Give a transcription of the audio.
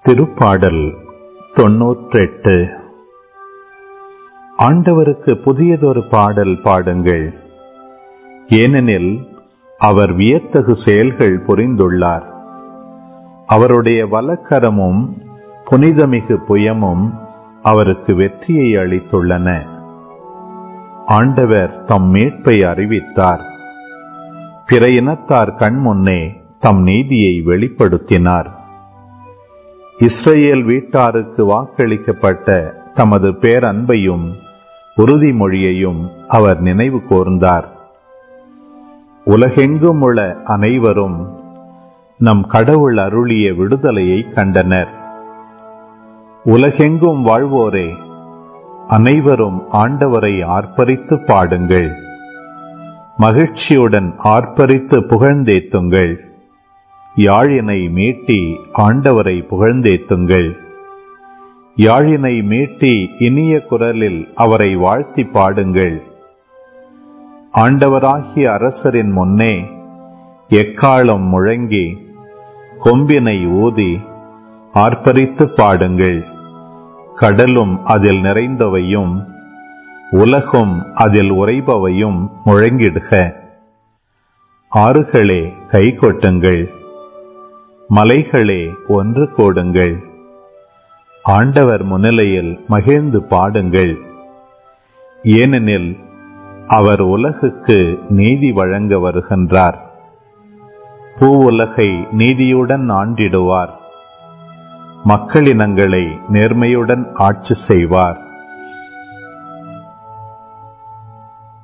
திருப்பாடல் 98. ஆண்டவருக்கு புதியதொரு பாடல் பாடுங்கள், ஏனெனில் அவர் வியத்தகு செயல்கள் புரிந்துள்ளார். அவருடைய வலக்கரமும் புனிதமிகு புயமும் அவருக்கு வெற்றியை அளித்துள்ளன. ஆண்டவர் தம் மீட்பை அறிவித்தார். பிற இனத்தார் கண்முன்னே தம் நீதியை வெளிப்படுத்தினார். இஸ்ரேல் வீட்டாருக்கு வாக்களிக்கப்பட்ட தமது பேரன்பையும் உறுதிமொழியையும் அவர் நினைவு கூர்ந்தார். உலகெங்கும் உள்ள அனைவரும் நம் கடவுள் அருளிய விடுதலையை கண்டனர். உலகெங்கும் வாழ்வோரே, அனைவரும் ஆண்டவரை ஆர்ப்பரித்து பாடுங்கள். மகிழ்ச்சியுடன் ஆர்ப்பரித்து புகழ்ந்தேத்துங்கள். யாழினை மீட்டி ஆண்டவரை புகழ்ந்தேத்துங்கள். யாழினை மீட்டி இனிய குரலில் அவரை வாழ்த்தி பாடுங்கள். ஆண்டவராகிய அரசரின் முன்னே எக்காளம் முழங்கி கொம்பினை ஊதி ஆர்ப்பரித்து பாடுங்கள். கடலும் அதில் நிறைந்தவையும் உலகும் அதில் உறைபவையும் முழங்கிடுக. ஆறுகளே கைகொட்டுங்கள், மலைகளே ஒன்று கூடுங்கள். ஆண்டவர் முன்னிலையில் மகிழ்ந்து பாடுங்கள், ஏனெனில் அவர் உலகுக்கு நீதி வழங்க வருகின்றார். பூவுலகை நீதியுடன் ஆண்டிடுவார். மக்களினங்களை நேர்மையுடன் ஆட்சி செய்வார்.